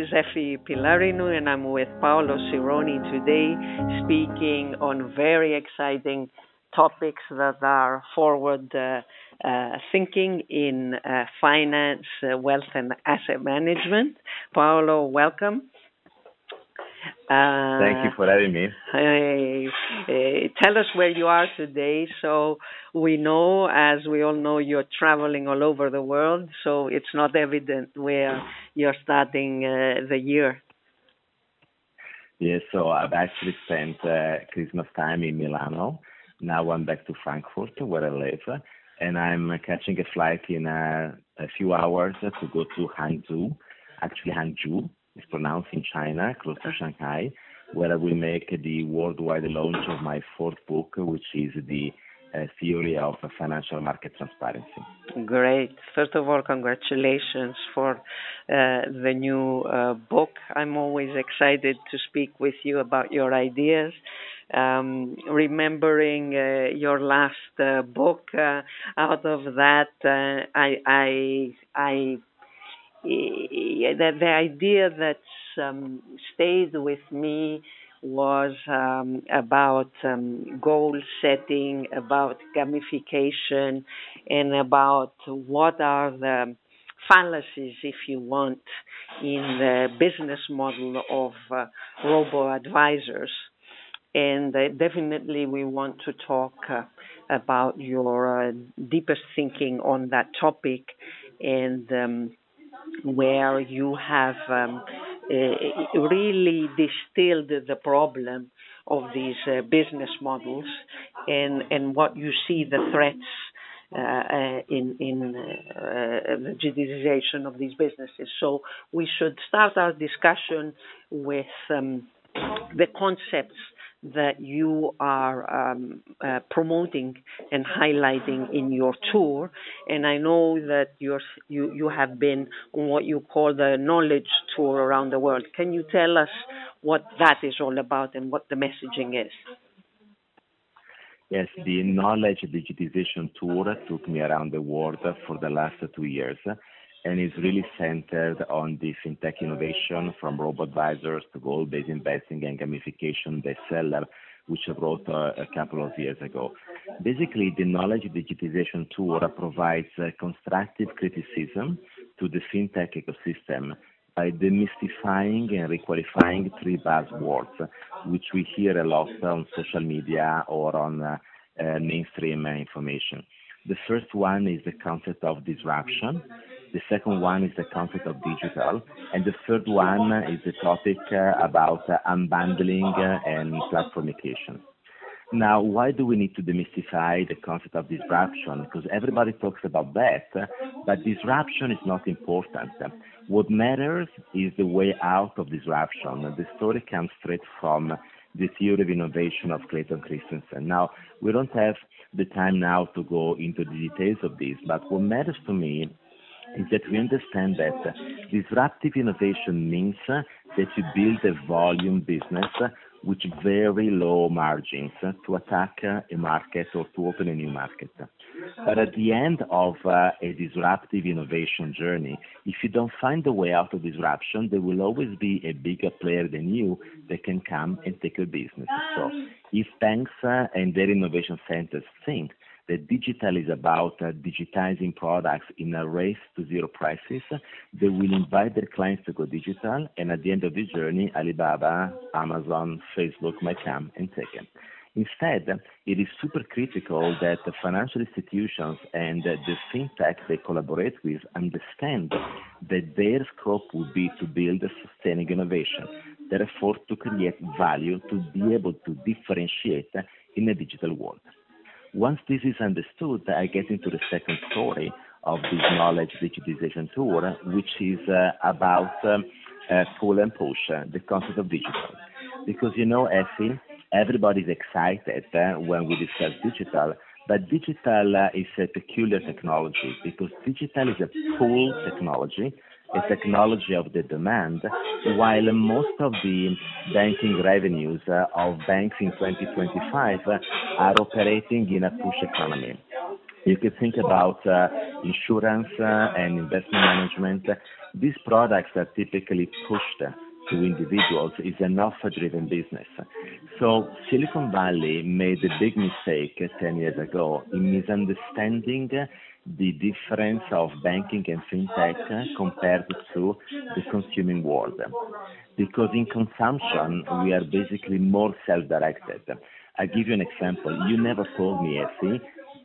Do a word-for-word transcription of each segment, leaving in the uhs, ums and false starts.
Effie Pilarino, and I'm with Paolo Cironi today, speaking on very exciting topics that are forward uh, uh, thinking in uh, finance, uh, wealth, and asset management. Paolo, welcome. Thank you Uh, for having me. uh, Tell us where you are today. So we know, as we all know, you're traveling all over the world. So it's not evident where you're starting uh, the year. Yes, so I've actually spent uh, Christmas time in Milano. Now I'm back to Frankfurt, where I live, and I'm catching a flight in uh, a few hours to go to Hangzhou. Actually, Hangzhou is pronounced in China, close to Shanghai, where I will make the worldwide launch of my fourth book, which is the uh, Theory of Financial Market Transparency. Great. First of all, congratulations for uh, the new uh, book. I'm always excited to speak with you about your ideas. Um, remembering uh, your last uh, book, uh, out of that, uh, I, I, I, the, the idea that um, stayed with me was um, about um, goal setting, about gamification, and about what are the fallacies, if you want, in the business model of uh, robo-advisors. And uh, definitely we want to talk uh, about your uh, deepest thinking on that topic, and um, where you have um, uh, really distilled the problem of these uh, business models, and, and what you see the threats uh, uh, in, in uh, uh, the digitization of these businesses. So we should start our discussion with um, the concepts that you are um, uh, promoting and highlighting in your tour. And I know that you're, you you have been on what you call the knowledge tour around the world. Can you tell us what that is all about and what the messaging is? Yes, the knowledge digitization tour took me around the world for the last two years, and is really centered on the fintech innovation from robo-advisors to goal-based investing and gamification bestseller, which I wrote uh, a couple of years ago. Basically, the knowledge digitization tour provides uh, constructive criticism to the fintech ecosystem by demystifying and requalifying three buzzwords, which we hear a lot on social media or on uh, uh, mainstream uh, information. The first one is the concept of disruption. The second one is the concept of digital. And the third one is the topic uh, about uh, unbundling uh, and platformification. Now, why do we need to demystify the concept of disruption? Because everybody talks about that, but disruption is not important. What matters is the way out of disruption. The story comes straight from the theory of innovation of Clayton Christensen. Now, we don't have the time now to go into the details of this, but what matters to me is that we understand that disruptive innovation means that you build a volume business with very low margins to attack a market or to open a new market. But at the end of uh, a disruptive innovation journey, if you don't find a way out of disruption, there will always be a bigger player than you that can come and take your business. So if banks uh, and their innovation centers think that digital is about uh, digitizing products in a race to zero prices, they will invite their clients to go digital, and at the end of the journey, Alibaba, Amazon, Facebook might come and take it. Instead, it is super critical that the financial institutions and uh, the fintech they collaborate with understand that their scope would be to build a sustaining innovation, therefore to create value, to be able to differentiate in a digital world. Once this is understood, I get into the second story of this knowledge digitization tour, which is uh, about um, uh, pull and push, uh, the concept of digital. Because, you know, Effie, everybody's excited uh, when we discuss digital, but digital uh, is a peculiar technology because digital is a pull technology, a technology of the demand, while most of the banking revenues uh, of banks in twenty twenty-five uh, are operating in a push economy. You could think about uh, insurance uh, and investment management. These products are typically pushed to individuals is an offer-driven business. So Silicon Valley made a big mistake ten years ago in misunderstanding the difference of banking and fintech compared to the consuming world. Because in consumption, we are basically more self-directed. I'll give you an example. You never told me, Effie,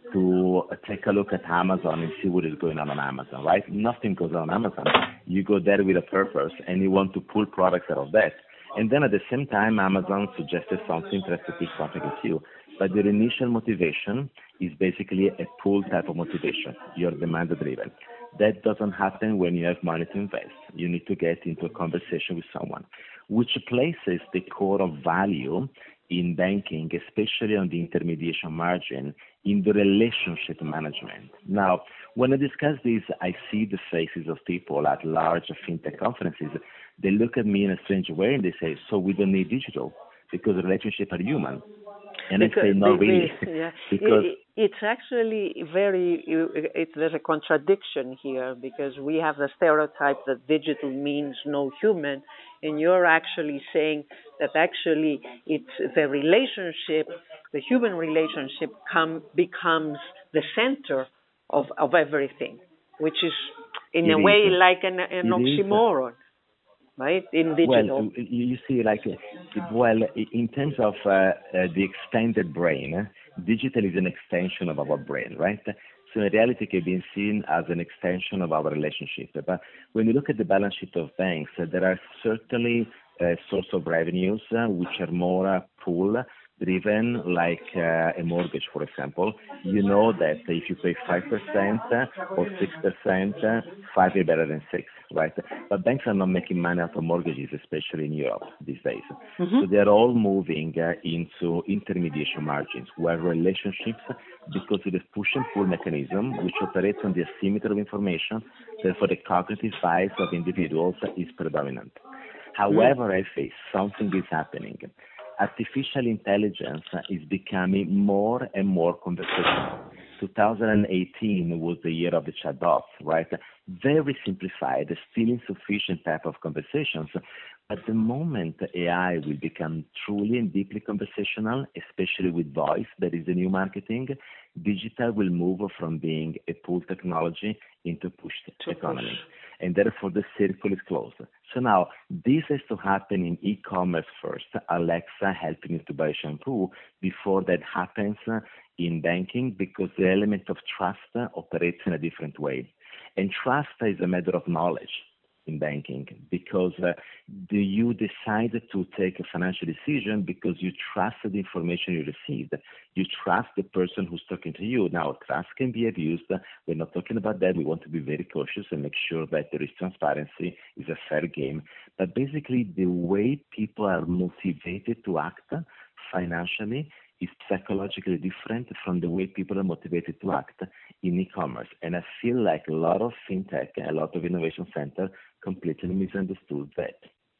to take a look at Amazon and see what is going on on Amazon, right? Nothing goes on Amazon. You go there with a purpose and you want to pull products out of that. And then at the same time, Amazon suggested something to pick something with you. But their initial motivation is basically a pull type of motivation. You're demand driven. That doesn't happen when you have money to invest. You need to get into a conversation with someone, which places the core of value in banking, especially on the intermediation margin, in the relationship management. Now, when I discuss this, I see the faces of people at large fintech conferences. They look at me in a strange way and they say, so we don't need digital because relationships are human. And because, I say, not really. Yeah. because it, it's actually very, it, there's a contradiction here because we have the stereotype that digital means no human, and you're actually saying that actually it's the relationship, the human relationship come, becomes the center of, of everything, which is in it a is. way like an, an it oxymoron. Is. Right, in digital. Well, you see, like, well, in terms of uh, uh, the extended brain, digital is an extension of our brain, right? So in reality, it can be seen as an extension of our relationship. But when you look at the balance sheet of banks, uh, there are certainly uh, source of revenues uh, which are more uh, pool driven, like uh, a mortgage, for example. You know that if you pay five percent or six percent, five is better than six, right? But banks are not making money out of mortgages, especially in Europe these days. Mm-hmm. So they're all moving uh, into intermediation margins, where relationships, because of the push and pull mechanism, which operates on the asymmetry of information, therefore the cognitive bias of individuals is predominant. However, I face something is happening. Artificial intelligence is becoming more and more conversational. two thousand eighteen was the year of the chatbots, right? Very simplified, still insufficient type of conversations. But the moment A I will become truly and deeply conversational, especially with voice, that is the new marketing, digital will move from being a pull technology into push economy. Push. And therefore the circle is closed. So now this has to happen in e-commerce first. Alexa helping you to buy shampoo before that happens in banking, because the element of trust operates in a different way. And trust is a matter of knowledge in banking, because uh, do you decide to take a financial decision because you trust the information you received? You trust the person who's talking to you. Now, trust can be abused. We're not talking about that. We want to be very cautious and make sure that there is transparency, is a fair game. But basically, the way people are motivated to act financially is psychologically different from the way people are motivated to act in e-commerce. And I feel like a lot of fintech and a lot of innovation center completely misunderstood that.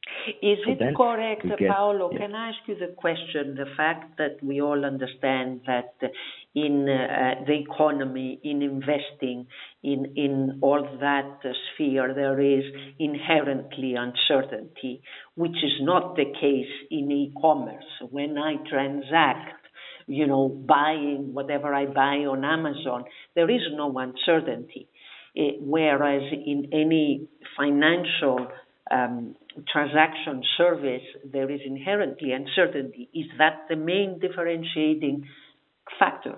Is so it correct, get, Paolo? Yeah. Can I ask you the question? The fact that we all understand that in uh, the economy, in investing, in, in all that uh, sphere, there is inherently uncertainty, which is not the case in e-commerce. When I transact, you know, buying whatever I buy on Amazon, there is no uncertainty. Uh, whereas in any financial um, transaction service, there is inherently uncertainty. Is that the main differentiating factor?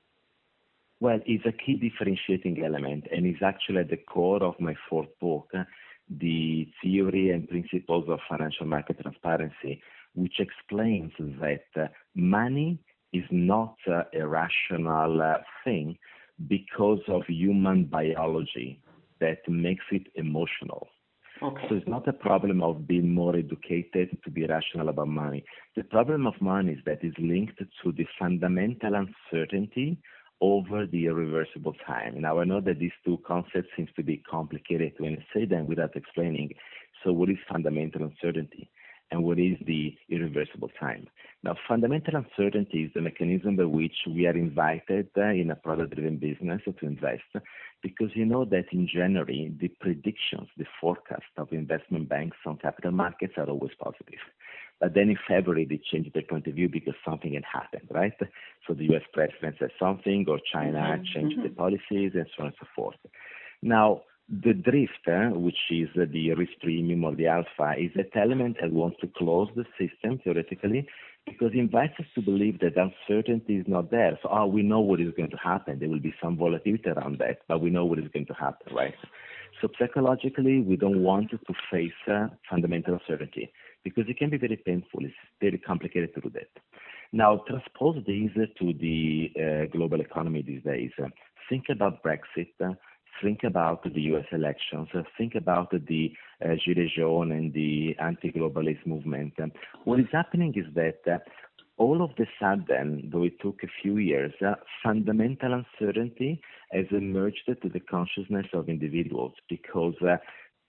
Well, it's a key differentiating element, and it's actually at the core of my fourth book, The Theory and Principles of Financial Market Transparency, which explains that uh, money is not uh, a rational uh, thing because of human biology that makes it emotional. Okay. So it's not a problem of being more educated to be rational about money. The problem of money is that it's linked to the fundamental uncertainty over the irreversible time. Now, I know that these two concepts seems to be complicated when I say them without explaining. So what is fundamental uncertainty? and what is the irreversible time. Now, fundamental uncertainty is the mechanism by which we are invited uh, in a product-driven business to invest, because you know that in January, the predictions, the forecast of investment banks on capital markets are always positive. But then in February, they changed their point of view because something had happened, right? So the U S president said something, or China mm-hmm. changed mm-hmm. the policies, and so on and so forth. Now, the drift, uh, which is uh, the risk premium or the alpha, is that element that wants to close the system, theoretically, because it invites us to believe that uncertainty is not there. So, oh, we know what is going to happen. There will be some volatility around that, but we know what is going to happen, right? So psychologically, we don't want to face uh, fundamental uncertainty because it can be very painful. It's very complicated to do that. Now, transpose this to the uh, global economy these days. Think about Brexit. Uh, think about the U S elections. Uh, think about the uh, Gilets jaunes and the anti-globalist movement. Um, what is happening is that uh, all of a sudden, though it took a few years, uh, fundamental uncertainty has emerged to the consciousness of individuals because uh,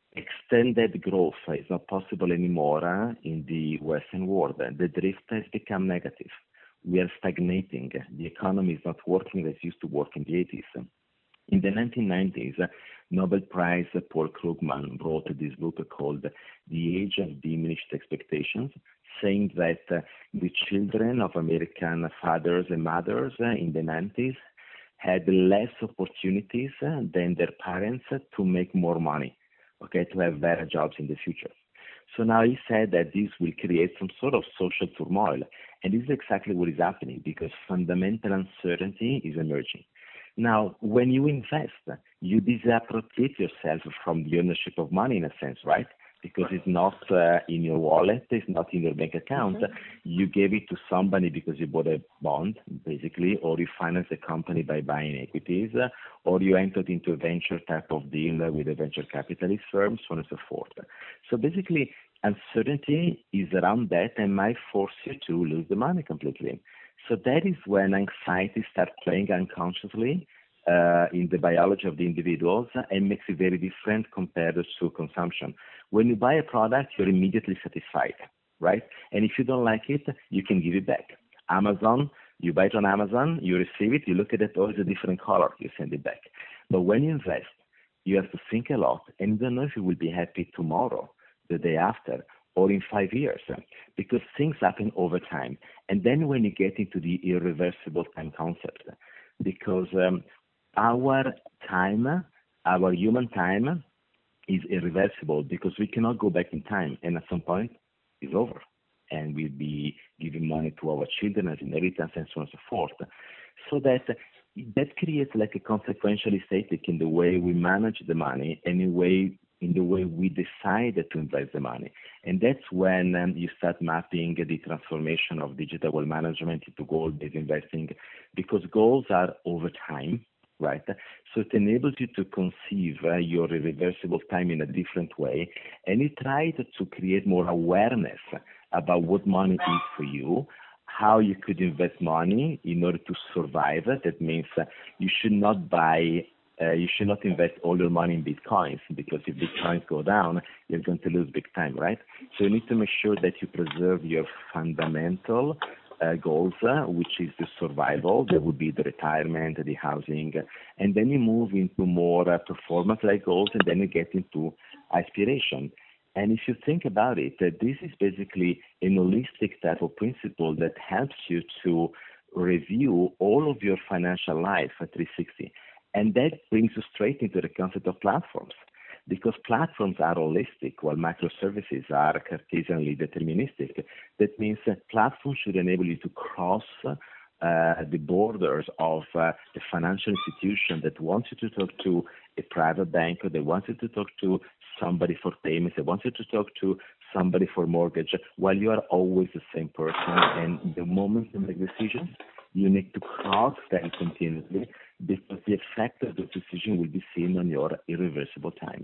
extended growth is not possible anymore uh, in the Western world. The drift has become negative. We are stagnating. The economy is not working as it used to work in the eighties. In the nineteen nineties, uh, Nobel Prize uh, Paul Krugman wrote this book called The Age of Diminished Expectations, saying that uh, the children of American fathers and mothers uh, in the nineties had less opportunities uh, than their parents uh, to make more money, okay, to have better jobs in the future. So now he said that this will create some sort of social turmoil. And this is exactly what is happening because fundamental uncertainty is emerging. Now, when you invest, you disappropriate yourself from the ownership of money in a sense, right? Because it's not uh, in your wallet, it's not in your bank account. Mm-hmm. You gave it to somebody because you bought a bond, basically, or you financed a company by buying equities, uh, or you entered into a venture type of deal with a venture capitalist firm, so on and so forth. So basically, uncertainty is around that and might force you to lose the money completely. So that is when anxiety starts playing unconsciously uh, in the biology of the individuals and makes it very different compared to consumption. When you buy a product, you're immediately satisfied, right? And if you don't like it, you can give it back. Amazon, you buy it on Amazon, you receive it, you look at it, oh, it's a different color, you send it back. But when you invest, you have to think a lot, and you don't know if you will be happy tomorrow, the day after, or in five years, because things happen over time. And then when you get into the irreversible time concept, because um, our time, our human time is irreversible because we cannot go back in time. And at some point, it's over. And we'll be giving money to our children as inheritance and so on and so forth. So that that creates like a consequential aesthetic in the way we manage the money and in way in the way we decide to invest the money. And that's when um, you start mapping the transformation of digital wealth management into goal-based investing, because goals are over time, right? So it enables you to conceive uh, your irreversible time in a different way, and it tries to create more awareness about what money is for you, how you could invest money in order to survive. That means uh, you should not buy Uh, you should not invest all your money in Bitcoins, because if Bitcoins go down, you're going to lose big time, right? So you need to make sure that you preserve your fundamental uh, goals, uh, which is the survival. That would be the retirement, the housing, and then you move into more uh, performance-like goals, and then you get into aspiration. And if you think about it, uh, this is basically an holistic type of principle that helps you to review all of your financial life at three sixty. And that brings you straight into the concept of platforms, because platforms are holistic, while microservices are Cartesianly deterministic. That means that platforms should enable you to cross uh, the borders of uh, the financial institution that wants you to talk to a private banker, that wants you to talk to somebody for payments, that wants you to talk to somebody for mortgage, while you are always the same person. And the moment you make decisions, you need to cross them continuously, because the effect of the decision will be seen on your irreversible time.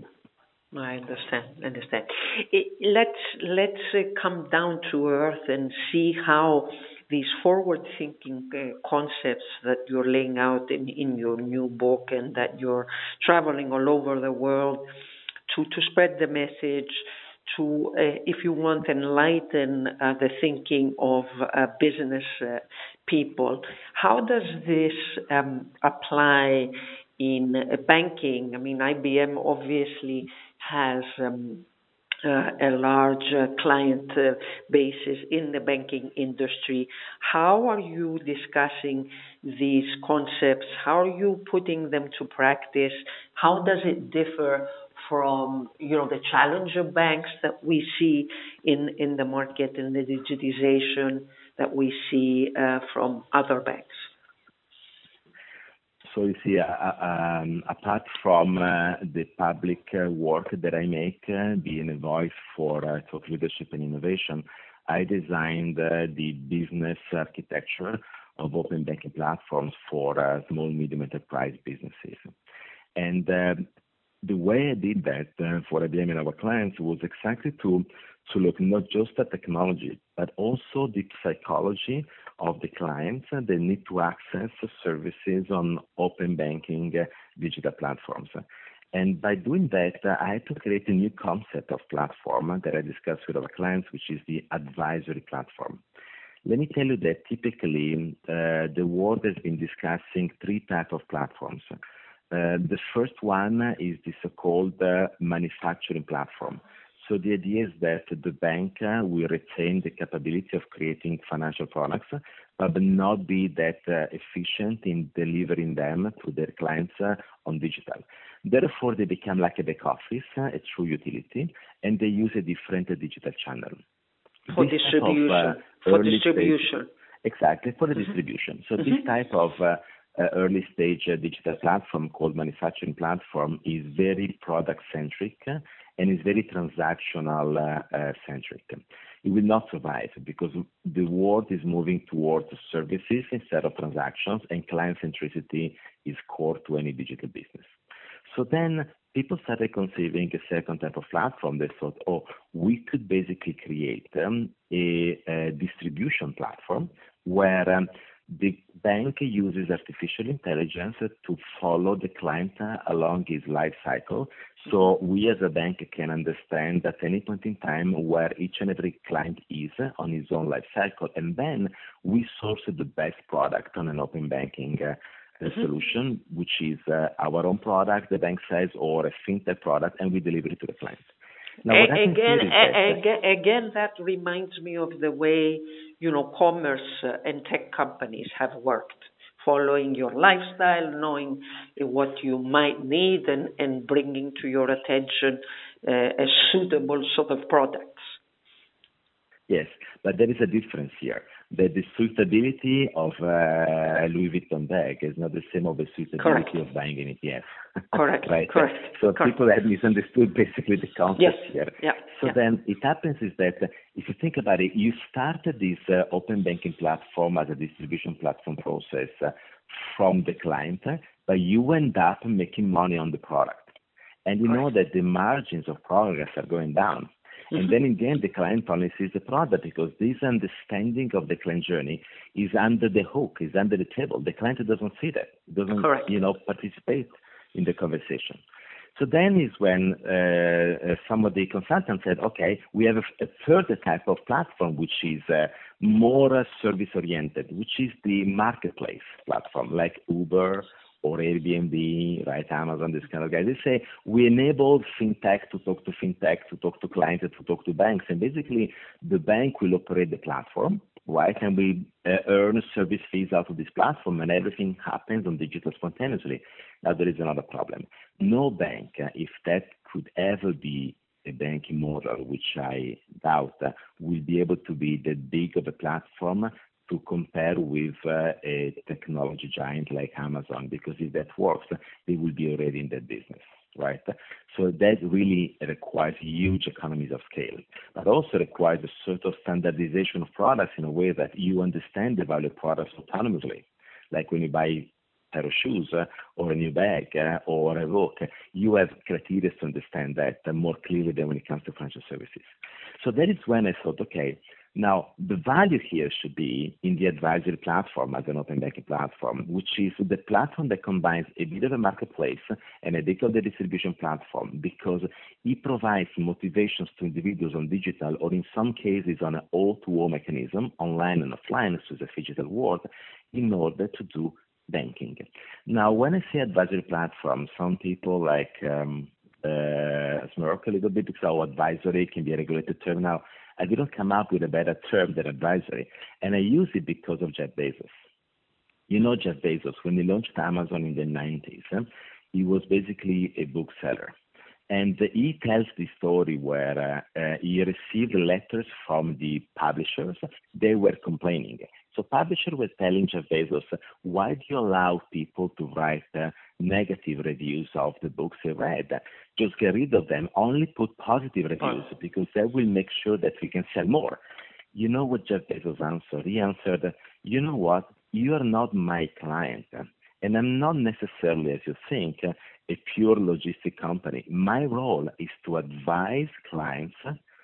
I understand. Understand. It, let's let's uh, come down to earth and see how these forward-thinking uh, concepts that you're laying out in, in your new book, and that you're traveling all over the world to to spread the message, to, uh, if you want, enlighten uh, the thinking of uh, business uh, people. How does this um, apply in uh, banking? I mean, I B M obviously has um, uh, a large uh, client uh, basis in the banking industry. How are you discussing these concepts? How are you putting them to practice? How does it differ from, you know, the challenger banks that we see in, in the market and the digitization that we see uh, from other banks? So you see, uh, um, apart from uh, the public uh, work that I make, uh, being a voice for uh, thought leadership and innovation, I designed uh, the business architecture of open banking platforms for uh, small, medium enterprise businesses. And uh, the way I did that uh, for I B M and our clients was exactly to to look not just at technology, but also the psychology of the clients uh, that need to access services on open banking uh, digital platforms. And by doing that, uh, I had to create a new concept of platform that I discussed with our clients, which is the advisory platform. Let me tell you that typically uh, the world has been discussing three types of platforms. Uh, the first one is the so-called uh, manufacturing platform. So the idea is that the bank uh, will retain the capability of creating financial products, but not be that uh, efficient in delivering them to their clients uh, on digital. Therefore, they become like a back office, uh, a true utility, and they use a different uh, digital channel. For this distribution. Of, uh, for distribution. Stage, exactly, for the mm-hmm. distribution. So mm-hmm. this type of uh, uh, early stage uh, digital platform called manufacturing platform is very product centric uh, and is very transactional uh, uh, centric. It will not survive because the world is moving towards services instead of transactions, and client centricity is core to any digital business. So then people started conceiving a second type of platform. They thought, oh, we could basically create um, a, a distribution platform where um, the bank uses artificial intelligence to follow the client along his life cycle. So we as a bank can understand at any point in time where each and every client is on his own life cycle. And then we source the best product on an open banking uh, mm-hmm. solution, which is uh, our own product, the bank says, or a fintech product, and we deliver it to the client. Now, what again, that, again, again, that reminds me of the way, you know, commerce uh, and tech companies have worked, following your lifestyle, knowing what you might need, and, and bringing to your attention uh, a suitable sort of products. Yes, but there is a difference here. That the suitability of a Louis Vuitton bag is not the same of the suitability Correct. of buying an E T F. Correct. Right? Correct. So Correct. people have misunderstood basically the concept yes. here. Yeah. So yeah. then it happens is that uh, if you think about it, you started this uh, open banking platform as a distribution platform process uh, from the client, uh, but you end up making money on the product. And you Correct. know that the margins of progress are going down. Mm-hmm. And then in the end, the client only sees the product because this understanding of the client journey is under the hook, is under the table. The client doesn't see that, doesn't Correct. you know participate in the conversation. So then is when uh, some of the consultants said, okay, we have a, a further type of platform which is uh, more uh, service oriented, which is the marketplace platform like Uber or Airbnb, right, Amazon, this kind of guys. They say we enable fintech to talk to fintech, to talk to clients, to talk to banks. And basically, the bank will operate the platform, right? And we uh, earn service fees out of this platform, and everything happens on digital spontaneously. Now, there is another problem. No bank, uh, if that could ever be a banking model, which I doubt, uh, will be able to be that big of a platform to compare with uh, a technology giant like Amazon, because if that works, they will be already in that business, right? So that really requires huge economies of scale, but also requires a sort of standardization of products in a way that you understand the value of products autonomously. Like when you buy a pair of shoes uh, or a new bag uh, or a book, you have criteria to understand that uh, more clearly than when it comes to financial services. So that is when I thought, okay, Now, the value here should be in the advisory platform as an open banking platform, which is the platform that combines a bit of a marketplace and a bit of the distribution platform, because it provides motivations to individuals on digital, or in some cases on an O two O mechanism, online and offline, so the digital world, in order to do banking. Now, when I say advisory platform, some people like um, uh, smirk a little bit because our advisory can be a regulated term. Now, I didn't come up with a better term than advisory, and I use it because of Jeff Bezos. You know Jeff Bezos, when he launched Amazon in the nineties, eh, he was basically a bookseller. And he tells the story where uh, uh, he received letters from the publishers. They were complaining. So publishers were telling Jeff Bezos, why do you allow people to write uh, negative reviews of the books they read? Just get rid of them. Only put positive reviews, because that will make sure that we can sell more. You know what Jeff Bezos answered? He answered, you know what? You are not my client. And I'm not necessarily, as you think, a pure logistic company. My role is to advise clients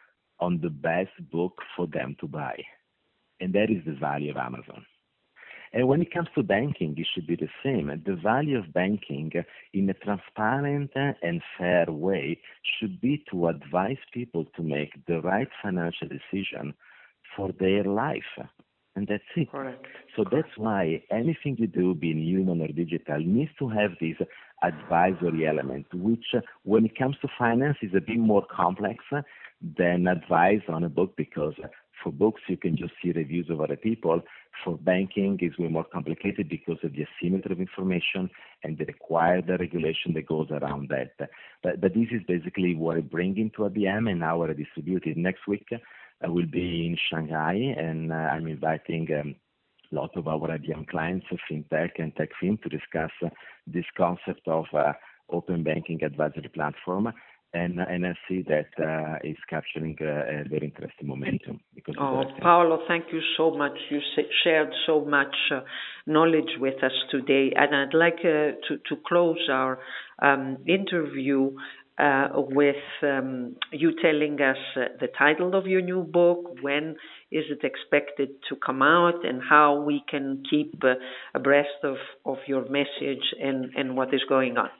on the best book for them to buy. And that is the value of Amazon. And when it comes to banking, it should be the same. The value of banking in a transparent and fair way should be to advise people to make the right financial decision for their life. And that's it. Correct. So that's why anything you do, being human or digital, needs to have this advisory element, which uh, when it comes to finance is a bit more complex uh, than advice on a book, because uh, for books you can just see reviews of other people. For banking, it's way more complicated because of the asymmetry of information and the required regulation that goes around that. But, but this is basically what I bring into I B M and how I distribute it. Next week, I will be in Shanghai, and uh, I'm inviting um, a lot of our I B M clients, FinTech and TechFin, to discuss uh, this concept of uh, open banking advisory platform. And, and I see that uh, it's capturing uh, a very interesting momentum. Because oh, Paolo, thank you so much. You shared so much uh, knowledge with us today. And I'd like uh, to, to close our um, interview Uh, with um, you telling us uh, the title of your new book, when is it expected to come out, and how we can keep uh, abreast of, of your message and, and what is going on.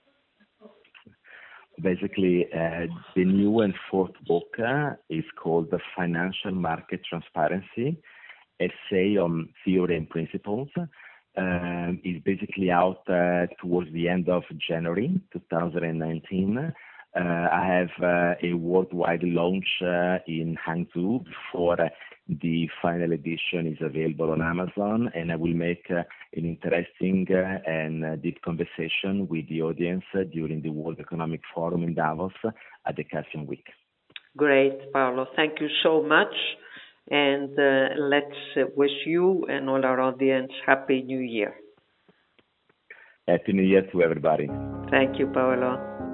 Basically, uh, the new and fourth book uh, is called The Financial Market Transparency, Essay on Theory and Principles. Um, is basically out uh, towards the end of January two thousand nineteen. Uh, I have uh, a worldwide launch uh, in Hangzhou before uh, the final edition is available on Amazon, and I will make uh, an interesting uh, and uh, deep conversation with the audience uh, during the World Economic Forum in Davos uh, at the Cassian Week. Great, Paolo. Thank you so much. And uh, let's uh, wish you and all our audience Happy New Year. Happy New Year to everybody. Thank you, Paolo.